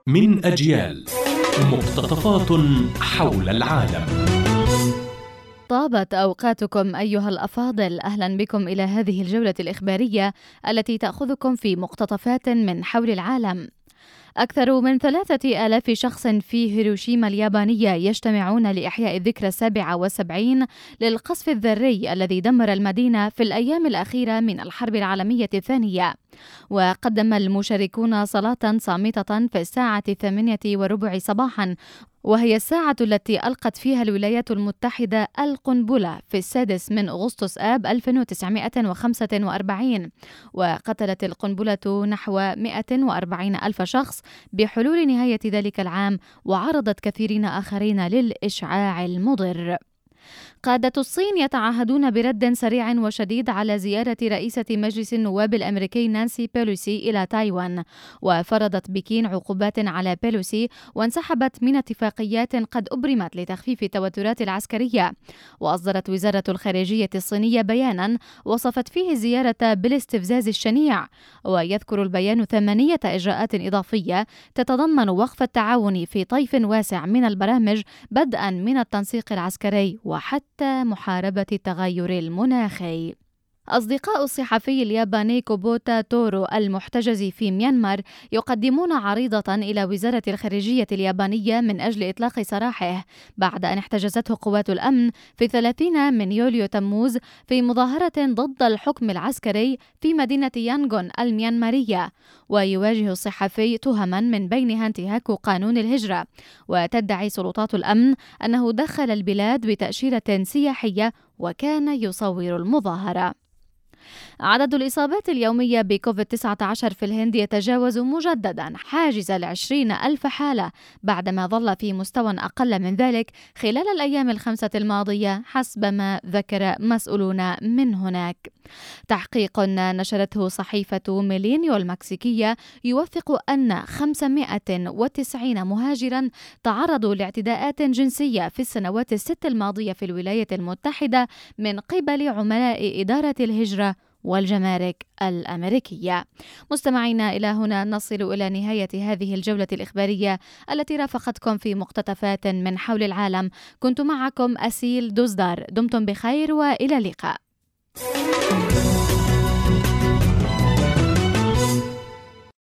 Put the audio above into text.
من أجيال، مقتطفات حول العالم. طابت أوقاتكم أيها الأفاضل، أهلا بكم إلى هذه الجولة الإخبارية التي تأخذكم في مقتطفات من حول العالم. أكثر من 3000 شخص في هيروشيما اليابانية يجتمعون لإحياء الذكرى 77 للقصف الذري الذي دمر المدينة في الأيام الأخيرة من الحرب العالمية الثانية. وقدم المشاركون صلاة صامتة في الساعة 8:15 صباحا، وهي الساعة التي ألقت فيها الولايات المتحدة القنبلة في 6 أغسطس آب 1945، وقتلت القنبلة نحو 140 ألف شخص بحلول نهاية ذلك العام، وعرضت كثيرين آخرين للإشعاع المضر. قادة الصين يتعهدون برد سريع وشديد على زيارة رئيسة مجلس النواب الأمريكي نانسي بيلوسي إلى تايوان، وفرضت بكين عقوبات على بيلوسي وانسحبت من اتفاقيات قد أبرمت لتخفيف التوترات العسكرية. وأصدرت وزارة الخارجية الصينية بيانا وصفت فيه الزيارة بالاستفزاز الشنيع، ويذكر البيان 8 إجراءات إضافية تتضمن وقف التعاون في طيف واسع من البرامج، بدءا من التنسيق العسكري وحتى محاربة التغير المناخي. أصدقاء الصحفي الياباني كوبوتا تورو المحتجز في ميانمار يقدمون عريضة إلى وزارة الخارجية اليابانية من أجل إطلاق سراحه بعد أن احتجزته قوات الأمن في 30 من يوليو تموز في مظاهرة ضد الحكم العسكري في مدينة يانغون الميانمارية. ويواجه الصحفي تهما من بينها انتهاك قانون الهجرة، وتدعي سلطات الأمن أنه دخل البلاد بتأشيرة سياحية وكان يصور المظاهرة. عدد الإصابات اليومية بكوفيد-19 في الهند يتجاوز مجددا حاجز 20,000 حالة، بعدما ظل في مستوى أقل من ذلك خلال الأيام ال5 الماضية حسب ما ذكر مسؤولون من هناك. تحقيق نشرته صحيفة ميلينيو المكسيكية يوثق أن 590 مهاجرا تعرضوا لاعتداءات جنسية في السنوات ال6 الماضية في الولايات المتحدة من قبل عملاء إدارة الهجرة والجمارك الأمريكية. مستمعينا، إلى هنا نصل إلى نهاية هذه الجولة الإخبارية التي رافقتكم في مقتطفات من حول العالم. كنت معكم أسيل دوزدار، دمتم بخير وإلى اللقاء.